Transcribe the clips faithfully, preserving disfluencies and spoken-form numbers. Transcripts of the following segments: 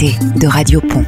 l'été de Radio Pont.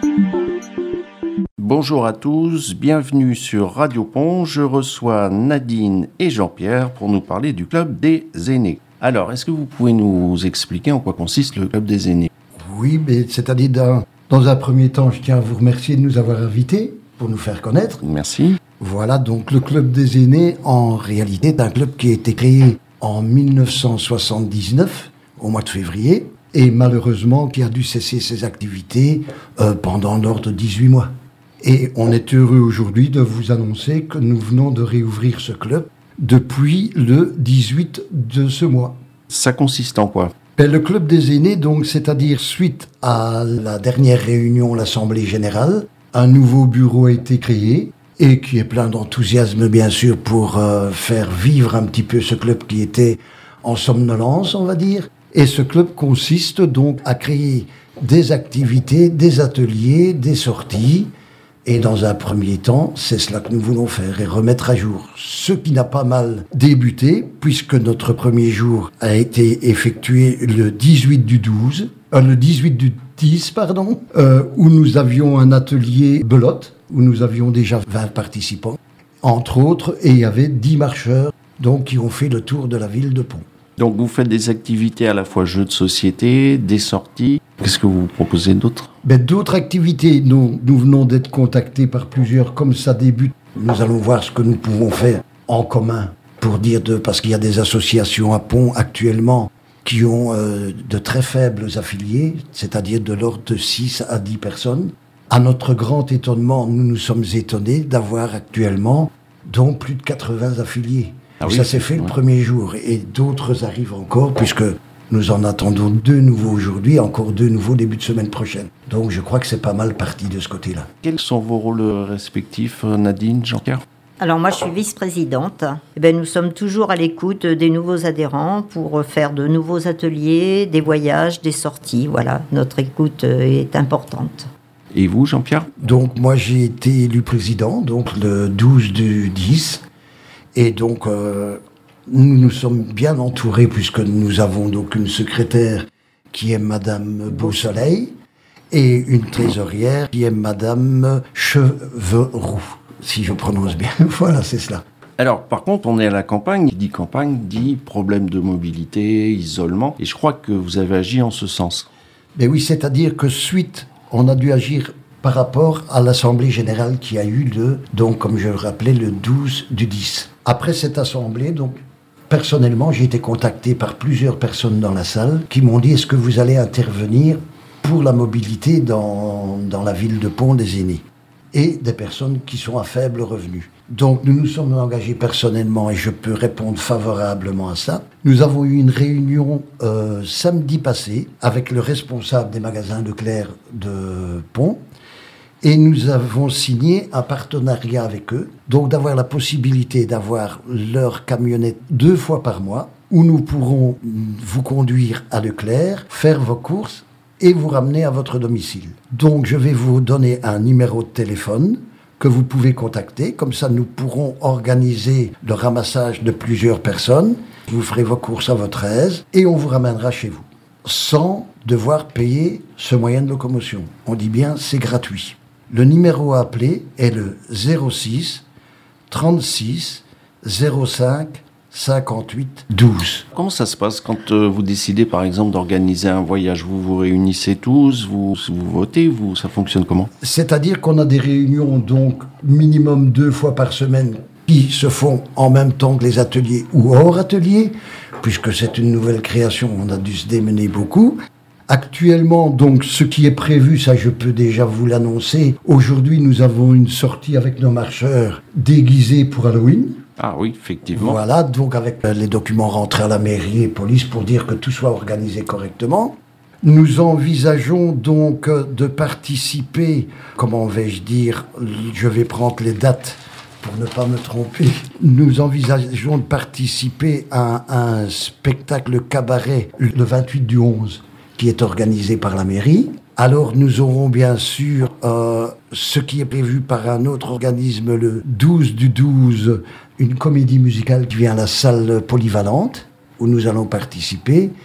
Bonjour à tous, bienvenue sur Radio Pont. Je reçois Nadine et Jean-Pierre pour nous parler du Club des Aînés. Alors, est-ce que vous pouvez nous expliquer en quoi consiste le Club des Aînés ? Oui, mais c'est-à-dire dans, dans un premier temps, je tiens à vous remercier de nous avoir invités pour nous faire connaître. Merci. Voilà, donc le Club des Aînés, en réalité, est un club qui a été créé en dix-neuf cent soixante-dix-neuf, au mois de février, et malheureusement qui a dû cesser ses activités euh, pendant l'ordre de dix-huit mois. Et on est heureux aujourd'hui de vous annoncer que nous venons de réouvrir ce club depuis le dix-huit de ce mois. Ça consiste en quoi ? Ben, le Club des Aînés, donc, c'est-à-dire suite à la dernière réunion, l'Assemblée Générale, un nouveau bureau a été créé et qui est plein d'enthousiasme, bien sûr, pour euh, faire vivre un petit peu ce club qui était en somnolence, on va dire. Et ce club consiste donc à créer des activités, des ateliers, des sorties. Et dans un premier temps, c'est cela que nous voulons faire et remettre à jour ce qui n'a pas mal débuté, puisque notre premier jour a été effectué le dix-huit du douze, euh, le dix-huit du dix, pardon, euh, où nous avions un atelier belote, où nous avions déjà vingt participants, entre autres, et il y avait dix marcheurs donc, qui ont fait le tour de la ville de Pont. Donc vous faites des activités à la fois jeux de société, des sorties. Qu'est-ce que vous proposez d'autre ? Ben, d'autres activités, nous, nous venons d'être contactés par plusieurs, comme ça débute. Nous allons voir ce que nous pouvons faire en commun, pour dire de, parce qu'il y a des associations à Pont actuellement qui ont euh, de très faibles affiliés, c'est-à-dire de l'ordre de six à dix personnes. À notre grand étonnement, nous nous sommes étonnés d'avoir actuellement donc plus de quatre-vingts affiliés. Ah oui, ça s'est fait ouais. Le premier jour et d'autres arrivent encore puisque nous en attendons deux nouveaux aujourd'hui, encore deux nouveaux début de semaine prochaine. Donc je crois que c'est pas mal parti de ce côté-là. Quels sont vos rôles respectifs, Nadine, Jean-Pierre ? Alors moi je suis vice-présidente. Eh bien, nous sommes toujours à l'écoute des nouveaux adhérents pour faire de nouveaux ateliers, des voyages, des sorties. Voilà, notre écoute est importante. Et vous, Jean-Pierre ? Donc moi j'ai été élu président, donc le douze du dix. Et donc, euh, nous nous sommes bien entourés puisque nous avons donc une secrétaire qui est Madame Beausoleil et une trésorière qui est Madame Chevreroux, si je prononce bien. Voilà, c'est cela. Alors, par contre, on est à la campagne. Qui dit campagne dit problème de mobilité, isolement. Et je crois que vous avez agi en ce sens. Mais oui, c'est-à-dire que suite, on a dû agir par rapport à l'Assemblée Générale qui a eu le, donc comme je le rappelais, le douze du dix. Après cette assemblée, donc, personnellement, j'ai été contacté par plusieurs personnes dans la salle qui m'ont dit « Est-ce que vous allez intervenir pour la mobilité dans, dans la ville de Pont des Aînés ?» et des personnes qui sont à faible revenu. Donc, nous nous sommes engagés personnellement et je peux répondre favorablement à ça. Nous avons eu une réunion euh, samedi passé avec le responsable des magasins Leclerc de Pont. Et nous avons signé un partenariat avec eux, donc d'avoir la possibilité d'avoir leur camionnette deux fois par mois, où nous pourrons vous conduire à Leclerc, faire vos courses et vous ramener à votre domicile. Donc je vais vous donner un numéro de téléphone que vous pouvez contacter, comme ça nous pourrons organiser le ramassage de plusieurs personnes, vous ferez vos courses à votre aise et on vous ramènera chez vous, sans devoir payer ce moyen de locomotion. On dit bien, c'est gratuit. Le numéro à appeler est le zéro six trente-six zéro cinq cinquante-huit douze. Comment ça se passe quand euh, vous décidez, par exemple, d'organiser un voyage ? Vous vous réunissez tous, vous, vous votez, vous, ça fonctionne comment ? C'est-à-dire qu'on a des réunions, donc, minimum deux fois par semaine, qui se font en même temps que les ateliers ou hors atelier, puisque c'est une nouvelle création, on a dû se démener beaucoup. Actuellement, donc, ce qui est prévu, ça je peux déjà vous l'annoncer. Aujourd'hui, nous avons une sortie avec nos marcheurs déguisés pour Halloween. Ah oui, effectivement. Voilà, donc avec les documents rentrés à la mairie et police pour dire que tout soit organisé correctement. Nous envisageons donc de participer, comment vais-je dire, je vais prendre les dates pour ne pas me tromper. Nous envisageons de participer à un spectacle cabaret le vingt-huit du onze. Qui est organisé par la mairie. Alors nous aurons bien sûr euh, ce qui est prévu par un autre organisme le douze du douze, une comédie musicale qui vient à la salle polyvalente où nous allons participer.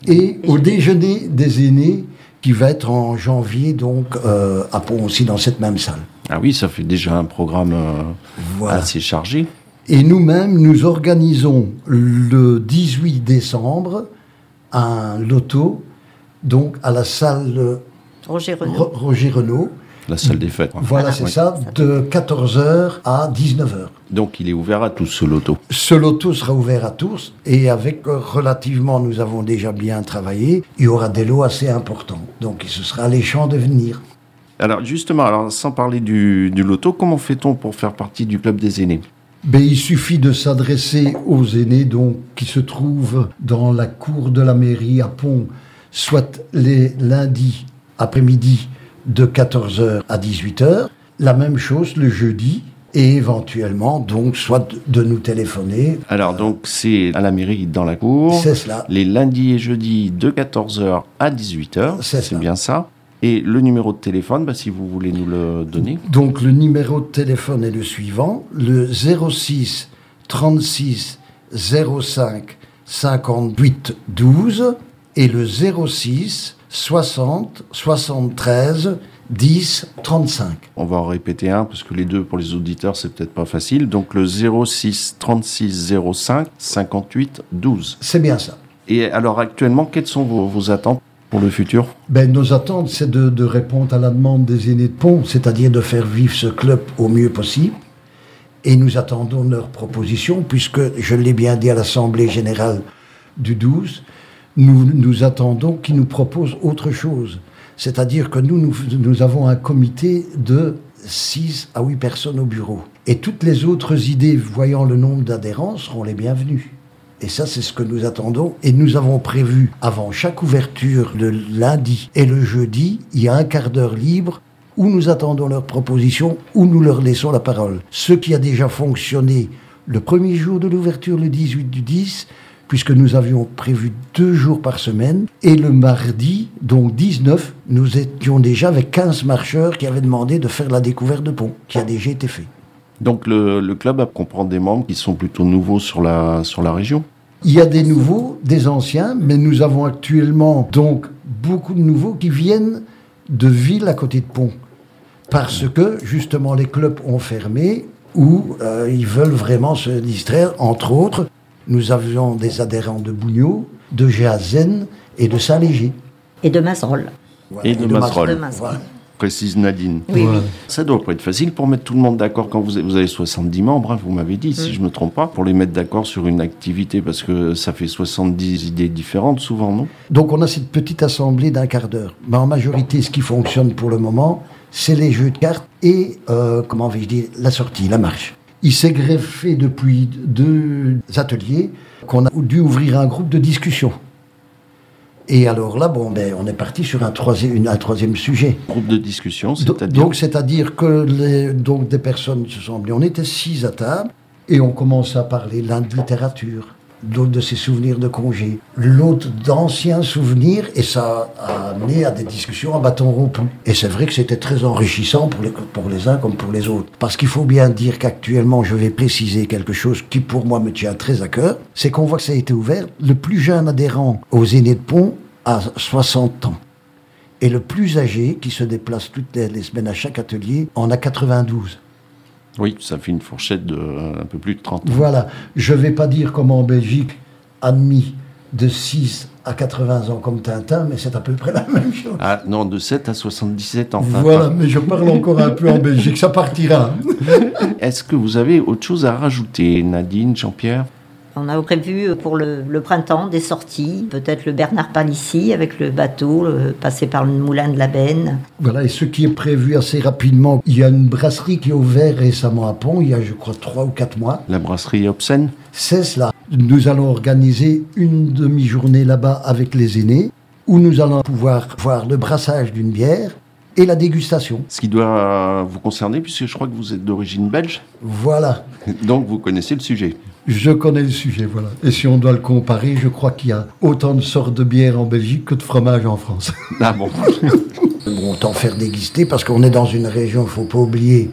et au déjeuner des aînés qui va être en janvier, donc euh, à Pont aussi dans cette même salle. Ah oui, ça fait déjà un programme euh, Voilà. assez chargé. Et nous-mêmes, nous organisons le dix-huit décembre un loto, donc à la salle Roger Renaud. Ro- Roger Renaud. La salle des fêtes. Voilà, c'est Oui. ça, de quatorze heures à dix-neuf heures. Donc il est ouvert à tous ce loto. Ce loto sera ouvert à tous et avec euh, relativement, nous avons déjà bien travaillé, il y aura des lots assez importants. Donc ce sera alléchant de venir. Alors justement, alors, sans parler du, du loto, comment fait-on pour faire partie du club des aînés? Ben, il suffit de s'adresser aux aînés donc, qui se trouvent dans la cour de la mairie à Pont, soit les lundis après-midi de quatorze heures à dix-huit heures. La même chose le jeudi et éventuellement donc soit de nous téléphoner. Alors donc c'est à la mairie dans la cour. C'est cela. Les lundis et jeudis de quatorze heures à dix-huit heures. C'est C'est ça. bien ça. Et le numéro de téléphone, bah, si vous voulez nous le donner. Donc le numéro de téléphone est le suivant, le zéro six trente-six zéro cinq cinquante-huit douze et le zéro six soixante soixante-treize dix trente-cinq. On va en répéter un parce que les deux pour les auditeurs c'est peut-être pas facile. Donc le zéro six trente-six zéro cinq cinquante-huit douze. C'est bien ça. Et alors actuellement, quelles sont vos, vos attentes pour le futur? Ben, nos attentes, c'est de, de répondre à la demande des aînés de Pont, c'est-à-dire de faire vivre ce club au mieux possible. Et nous attendons leurs propositions, puisque, je l'ai bien dit à l'Assemblée générale du douze, nous, nous attendons qu'ils nous proposent autre chose. C'est-à-dire que nous, nous, nous avons un comité de six à huit personnes au bureau. Et toutes les autres idées, voyant le nombre d'adhérents, seront les bienvenues. Et ça, c'est ce que nous attendons. Et nous avons prévu, avant chaque ouverture, le lundi et le jeudi, il y a un quart d'heure libre où nous attendons leurs propositions, où nous leur laissons la parole. Ce qui a déjà fonctionné le premier jour de l'ouverture, le dix-huit du dix, puisque nous avions prévu deux jours par semaine. Et le mardi, donc dix-neuf, nous étions déjà avec quinze marcheurs qui avaient demandé de faire la découverte de Pont, qui a déjà été fait. Donc le, le club comprend des membres qui sont plutôt nouveaux sur la, sur la région. Il y a des nouveaux, des anciens, mais nous avons actuellement donc beaucoup de nouveaux qui viennent de villes à côté de Pont. Parce que justement les clubs ont fermé ou euh, ils veulent vraiment se distraire. Entre autres, nous avions des adhérents de Bougnot, de Géazen et de Saint-Léger. Et de Mazerolles. Voilà, Et de Mazerolles. De Mazerolles. Voilà. Précise Nadine. Oui, Voilà. oui. Ça doit pas être facile pour mettre tout le monde d'accord quand vous avez, vous avez soixante-dix membres, hein, vous m'avez dit, si je me trompe pas, pour les mettre d'accord sur une activité, parce que ça fait soixante-dix idées différentes souvent, non? Donc on a cette petite assemblée d'un quart d'heure. Mais en majorité, ce qui fonctionne pour le moment, c'est les jeux de cartes et, euh, comment vais-je dire, la sortie, la marche. Il s'est greffé depuis deux ateliers qu'on a dû ouvrir un groupe de discussion. Et alors là, bon, ben, on est parti sur un troisième, une- un troisième sujet. Groupe de discussion, Do- c'est-à-dire... Donc, c'est-à-dire que les, donc, des personnes se sont mis. On était six à table et on commençait à parler l'un de littérature, l'autre de ses souvenirs de congé, l'autre d'anciens souvenirs, et ça a amené à des discussions à bâton rompu. Et c'est vrai que c'était très enrichissant pour les, pour les uns comme pour les autres. Parce qu'il faut bien dire qu'actuellement, je vais préciser quelque chose qui pour moi me tient très à cœur, c'est qu'on voit que ça a été ouvert. Le plus jeune adhérent aux aînés de Pont a soixante ans. Et le plus âgé, qui se déplace toutes les, les semaines à chaque atelier, en a quatre-vingt-douze. Oui, ça fait une fourchette de euh, un peu plus de trente ans. Voilà. Je ne vais pas dire comme en Belgique, admis de six à quatre-vingts ans comme Tintin, mais c'est à peu près la même chose. Ah non, de sept à soixante-dix-sept ans. Tintin. Voilà, mais je parle encore un peu en Belgique, ça partira. Est-ce que vous avez autre chose à rajouter, Nadine, Jean-Pierre? On a prévu pour le, le printemps des sorties, peut-être le Bernard Palissy avec le bateau, le, passer par le moulin de la Benne. Voilà, et ce qui est prévu assez rapidement, il y a une brasserie qui est ouverte récemment à Pont, il y a je crois trois ou quatre mois. La brasserie Obscène? C'est cela. Nous allons organiser une demi-journée là-bas avec les aînés, où nous allons pouvoir voir le brassage d'une bière et la dégustation. Ce qui doit vous concerner, puisque je crois que vous êtes d'origine belge, Voilà. donc vous connaissez le sujet. Je connais le sujet, voilà. Et si on doit le comparer, je crois qu'il y a autant de sortes de bières en Belgique que de fromage en France. Ah bon? Bon, autant faire déguster, parce qu'on est dans une région, il ne faut pas oublier,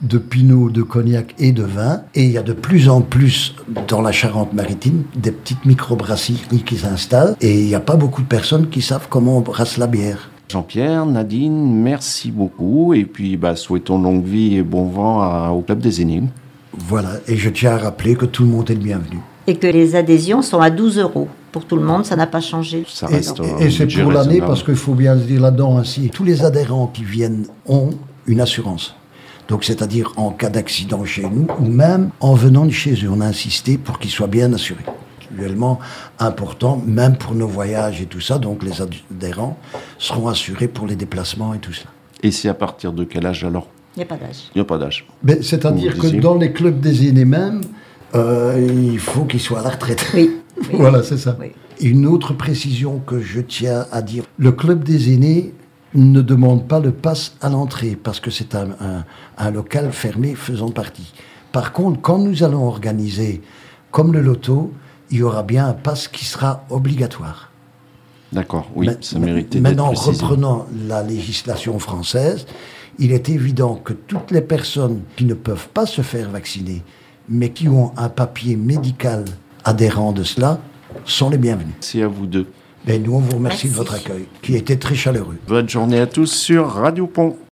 de pinot, de cognac et de vin. Et il y a de plus en plus dans la Charente-Maritime des petites microbrasseries qui s'installent. Et il n'y a pas beaucoup de personnes qui savent comment on brasse la bière. Jean-Pierre, Nadine, merci beaucoup. Et puis, bah, souhaitons longue vie et bon vent à, au Club des Énigmes. Voilà, et je tiens à rappeler que tout le monde est le bienvenu. Et que les adhésions sont à douze euros. Pour tout le monde, ça n'a pas changé. Ça reste et et c'est pour l'année, parce qu'il faut bien se dire là-dedans ainsi, tous les adhérents qui viennent ont une assurance. Donc c'est-à-dire en cas d'accident chez nous, ou même en venant de chez eux. On a insisté pour qu'ils soient bien assurés. Actuellement important, même pour nos voyages et tout ça, donc les adhérents seront assurés pour les déplacements et tout ça. Et c'est à partir de quel âge alors ? Il n'y a pas d'âge. Il n'y a pas d'âge. Mais c'est-à-dire que dans les clubs des aînés même, euh, il faut qu'ils soient à la retraite. Oui. Oui. Voilà, c'est ça. Oui. Une autre précision que je tiens à dire, le club des aînés ne demande pas le pass à l'entrée parce que c'est un, un, un local fermé faisant partie. Par contre, quand nous allons organiser, comme le loto, il y aura bien un pass qui sera obligatoire. D'accord, oui, Mais, ça méritait maintenant, d'être précisé. reprenant la législation française, il est évident que toutes les personnes qui ne peuvent pas se faire vacciner, mais qui ont un papier médical adhérent de cela, sont les bienvenus. C'est à vous deux. Ben, nous, on vous remercie Merci. de votre accueil, qui a été très chaleureux. Bonne journée à tous sur Radio Pont.